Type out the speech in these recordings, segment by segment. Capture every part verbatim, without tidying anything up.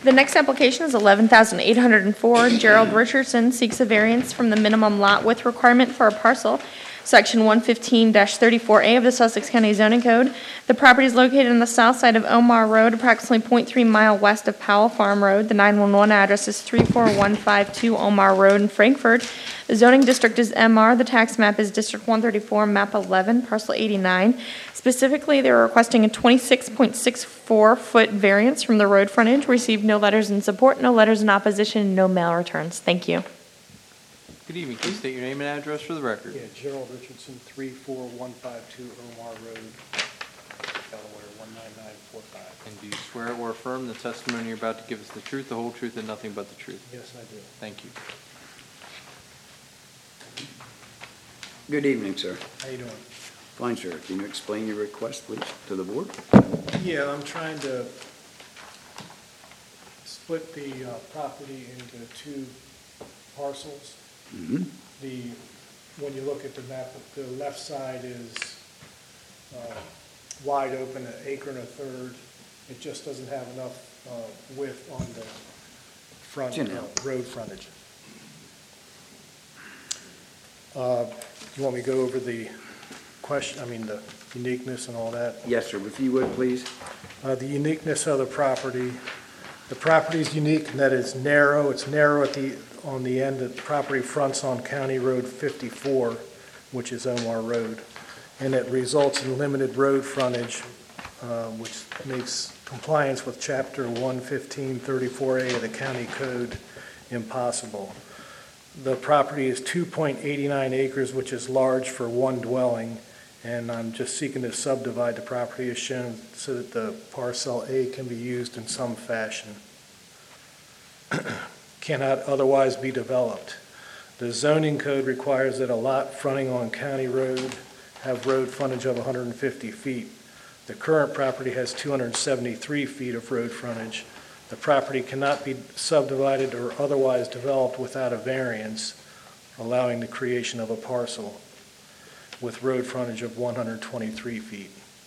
The next application is eleven thousand eight hundred four. Gerald Richardson seeks a variance from the minimum lot width requirement for a parcel, Section one fifteen thirty-four A of the Sussex County Zoning Code. The property is located on the south side of Omar Road, approximately zero point three mile west of Powell Farm Road. The nine one one address is three four one five two Omar Road in Frankfurt. The zoning district is M R. The tax map is District one thirty-four, map eleven, parcel eighty-nine. Specifically, they are requesting a twenty-six point six four foot variance from the road frontage. Received no letters in support, no letters in opposition, no mail returns. Thank you. Good evening. Please state your name and address for the record. Yeah, Gerald Richardson, three four one five two Omar Road, Delaware, one nine nine four five. And do you swear or affirm the testimony you're about to give us the truth, the whole truth, and nothing but the truth? Yes, I do. Thank you. Good evening, sir. How you doing? Fine, sir. Can you explain your request, please, to the board? Yeah, I'm trying to split the uh, property into two parcels. Mm-hmm. The, when you look at the map, the left side is uh, wide open, an acre and a third. It just doesn't have enough uh, width on the front Jim. uh, road frontage. Uh, You want me to go over the question, I mean, the uniqueness and all that? Yes, sir. If you would, please. Uh, The uniqueness of the property, the property is unique in that it's narrow. It's narrow at the, on the end. The property fronts on County Road fifty-four, which is Omar Road. And it results in limited road frontage, uh, which makes compliance with Chapter one fifteen thirty-four A of the County Code impossible. The property is two point eight nine acres, which is large for one dwelling, and I'm just seeking to subdivide the property as shown so that the parcel A can be used in some fashion. Cannot otherwise be developed. The zoning code requires that a lot fronting on County Road have road frontage of one hundred fifty feet. The current property has two hundred seventy-three feet of road frontage. The property cannot be subdivided or otherwise developed without a variance, allowing the creation of a parcel with road frontage of one hundred twenty-three feet.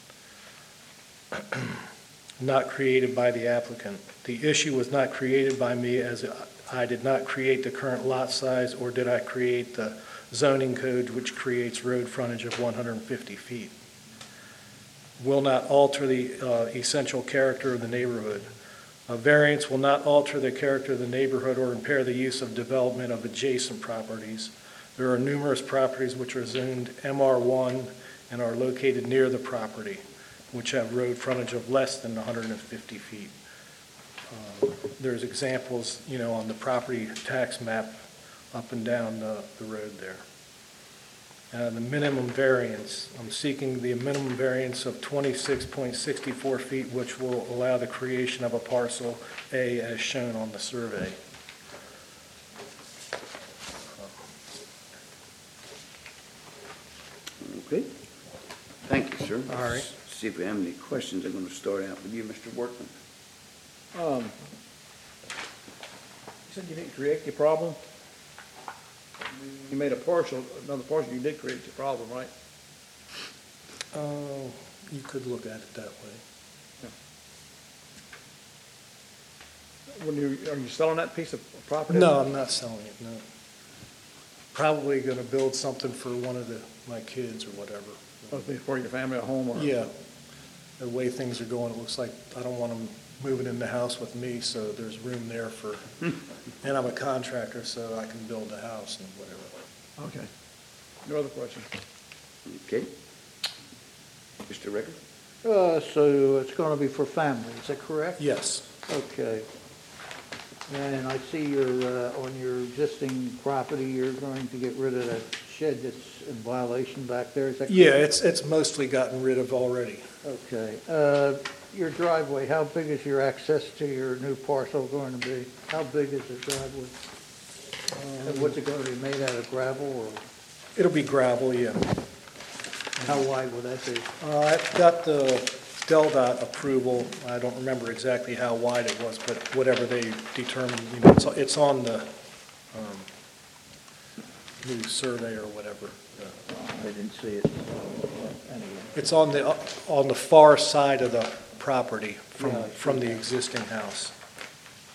Not created by the applicant. The issue was not created by me, as I did not create the current lot size, or did I create the zoning code which creates road frontage of one hundred fifty feet. Will not alter the uh, essential character of the neighborhood. A variance will not alter the character of the neighborhood or impair the use of development of adjacent properties. There are numerous properties which are zoned M R one and are located near the property, which have road frontage of less than one hundred fifty feet. Uh, there's examples, you know, on the property tax map up and down the, the road there. Uh, the minimum variance, I'm seeking the minimum variance of twenty-six point six four feet, which will allow the creation of a parcel A as shown on the survey. Okay. Thank you, sir. All right. Let's see if we have any questions. I'm going to start out with you, Mister Workman. Um, you said you didn't create the problem? You made a partial, another partial, you did create the problem, right? Oh, you could look at it that way. When you, are you selling that piece of property? No, I'm not selling it, no. Probably going to build something for one of the, my kids or whatever. Must be for your family at home or? Yeah. The way things are going, it looks like I don't want them moving in the house with me, so there's room there for, and I'm a contractor, so I can build a house and whatever. Okay. No other questions? Okay. Mister Ricker? Uh, so it's going to be for family, is that correct? Yes. Okay. And I see you're, uh, on your existing property, you're going to get rid of that shed that's in violation back there, is that correct? Yeah, it's, it's mostly gotten rid of already. Okay. Uh, your driveway, how big is your access to your new parcel going to be? How big is the driveway? And what's it going to be, made out of gravel or It'll be gravel, yeah. how wide will that be? Uh, I've got the DelDOT approval. I don't remember exactly how wide it was, but whatever they determined, you know, it's, it's on the um, new survey or whatever. I didn't see it. Anyway. It's on the, on the far side of the property from, Yeah, I see from the that. existing house.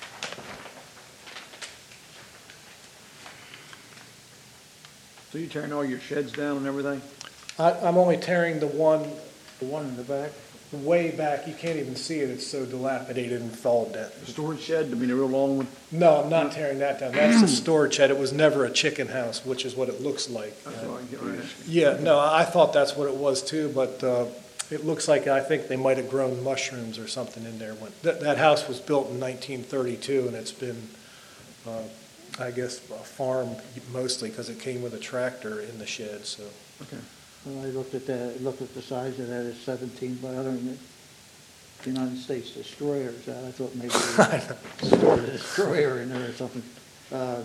So you tearing all your sheds down and everything? I, I'm only tearing the one The one in the back? way back, you can't even see it, it's so dilapidated and thawed down. The storage shed, I mean, a real long one? No, I'm not tearing that down, that's a storage shed, it was never a chicken house, which is what it looks like. That's what I get right. Yeah, no, I thought that's what it was too, but uh, it looks like, I think they might have grown mushrooms or something in there. When That, that house was built in nineteen thirty-two, and it's been, uh, I guess, a farm mostly, because it came with a tractor in the shed, so. Okay. When I looked at that, looked at the size of that, it's seventeen by one hundred United States Destroyers. I thought maybe they stored a destroyer in there or something. Uh,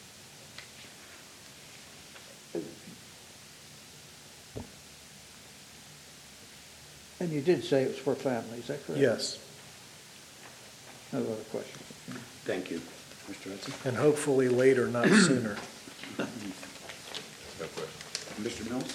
And you did say it was for family, is that correct? Yes, No other questions? Thank you. Mister Hudson? and hopefully later, not sooner. Mister Mills?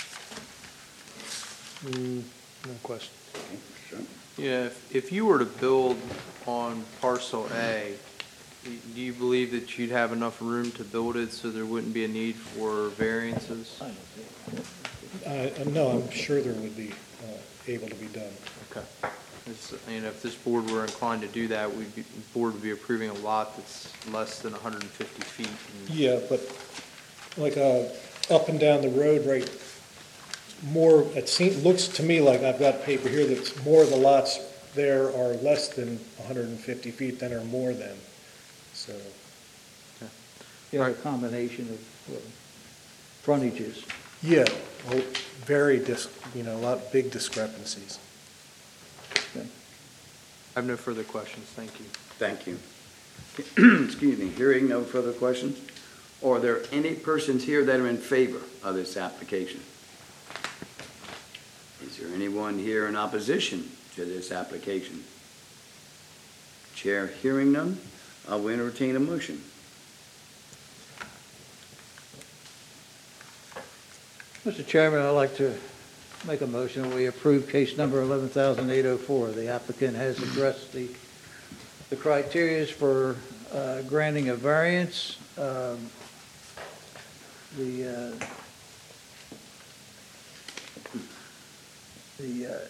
No question. Okay, Mister Sherman? Yeah, if, if you were to build on parcel A, do you believe that you'd have enough room to build it so there wouldn't be a need for variances? I don't think. Uh, No, I'm sure there would be uh, able to be done. Okay. It's, you know, if this board were inclined to do that, we'd be, the board would be approving a lot that's less than one hundred fifty feet. and- Yeah, but like uh, up and down the road, right, more, it seems, looks to me like I've got paper here that's more of the lots there are less than one hundred fifty feet than are more than, so. You have a combination of uh, frontages. Yeah, well, very dis, you know, a lot, big discrepancies. Okay. I have no further questions. Thank you. Thank you. Excuse me, hearing no further questions? Are there any persons here that are in favor of this application? Is there anyone here in opposition to this application? Chair hearing none, I will entertain a motion. Mister Chairman, I'd like to make a motion that we approve case number eleven thousand eight oh four. The applicant has addressed the, the criterias for uh, granting a variance. Um, The, uh, the, uh,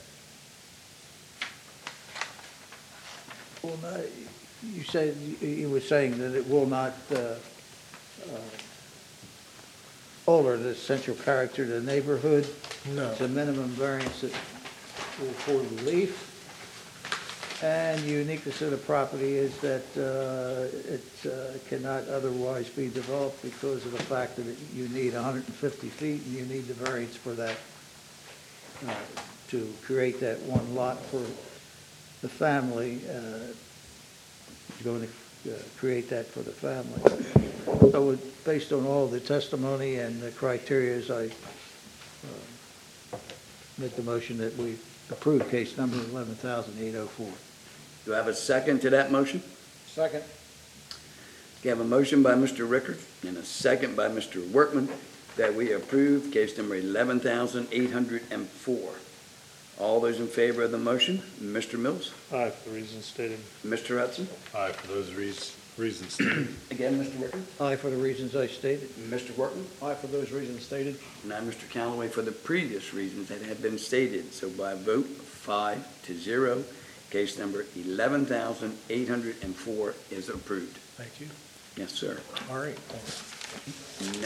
will not, you said, you were saying that it will not uh, uh, alter the essential character of the neighborhood. No. It's a minimum variance that will afford relief. And the uniqueness of the property is that uh, it uh, cannot otherwise be developed because of the fact that you need one hundred fifty feet, and you need the variance for that, uh, to create that one lot for the family, uh, going to uh, create that for the family. So it- based on all the testimony and the criterias, I uh, make the motion that we approve case number eleven thousand eight oh four. Do I have a second to that motion? Second. We have a motion by Mister Rickard and a second by Mister Workman that we approve case number eleven thousand eight hundred four. All those in favor of the motion, Mister Mills, Aye, for the reasons stated. Mister Hudson, Aye, for those reas- reasons stated. again, Mister Rickard, Aye, for the reasons I stated. Mister Workman, Aye, for those reasons stated. and I, Mister Callaway, for the previous reasons that have been stated. So by a vote of five to zero, case number eleven thousand eight hundred four is approved. Thank you. Yes, sir. All right, thanks.